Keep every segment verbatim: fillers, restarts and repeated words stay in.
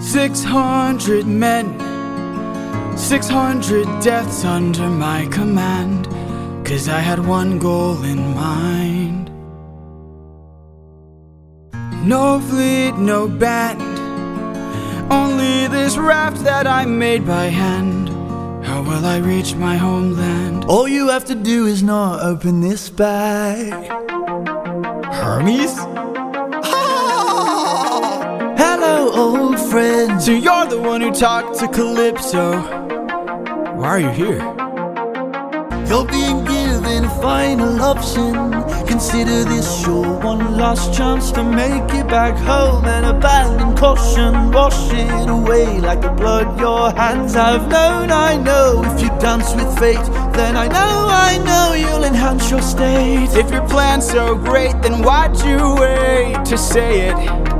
Six hundred men, six hundred deaths under my command, 'cause I had one goal in mind. No fleet, no band, only this raft that I made by hand. How will I reach my homeland? All you have to do is not open this bag. Hermes? Hello, old friend. So you're the one who talked to Calypso. Why are you here? You're being given a final option. Consider this your one last chance to make it back home, and abandon caution. Wash it away like the blood your hands have known. I know if you dance with fate, then I know, I know you'll enhance your state. If your plan's so great, then why'd you wait to say it?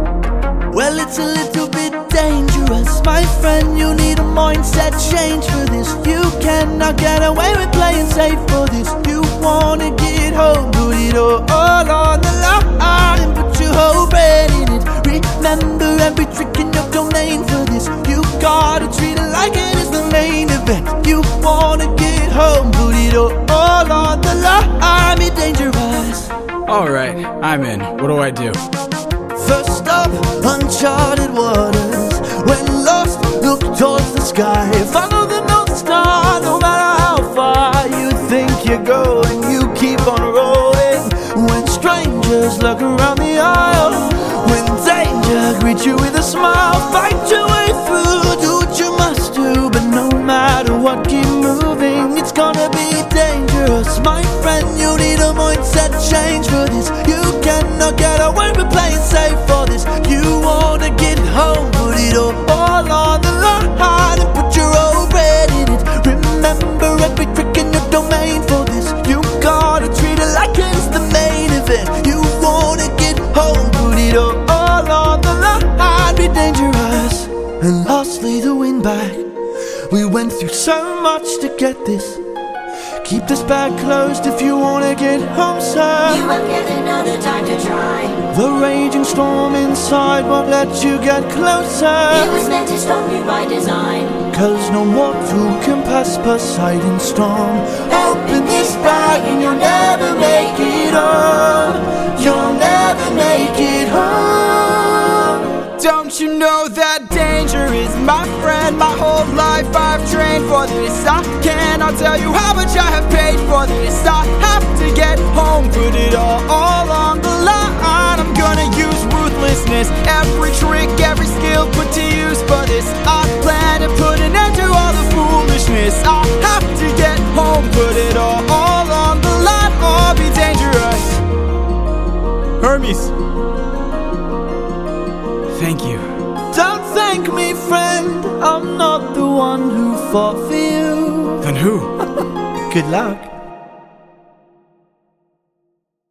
Well, it's a little bit dangerous, my friend. You need a mindset change for this. You cannot get away with playing safe for this. You wanna get home, put it all, all on the line and put your whole brain in it. Remember every trick in your domain for this. You gotta treat it like it is the main event. You wanna get home, put it all, all on the line, be dangerous. Alright, I'm in. What do I do? First stop, uncharted waters. When lost, look towards the sky. Follow the North Star, no matter how far you think you're going. You keep on rolling. When strangers look around the aisle, when danger greets you with a smile, fight your way through, do what you must do. But no matter what, keep moving. It's gonna be dangerous, my friend. You need a mindset change for this. You cannot get away with playing safe for this. You wanna get home, put it all, all on the line and put your whole bread in it. Remember every trick in your domain for this. You gotta treat it like it's the main event. You wanna get home, put it all, all on the line, be dangerous. And lastly, the win back. We went through so much to get this. Keep this bag closed if you wanna get home, sir. You won't get another time to try. The raging storm inside won't let you get closer. It was meant to stop you by design. 'Cause no mortal can pass Poseidon's storm. Open this bag and you'll never make it home. You'll never make it home. Don't you know that danger is my friend? My whole life I've trained for this. I cannot tell you how much I have paid for this. I have to get home, put it all, all on the line. I'm gonna use ruthlessness, every trick, every skill put to use for this. I plan to put an end to all the foolishness. I have to get home, put it all, all on the line, or be dangerous. Hermes, thank you. Don't thank me, friend. I'm not the one who fought for you. Then who? Good luck.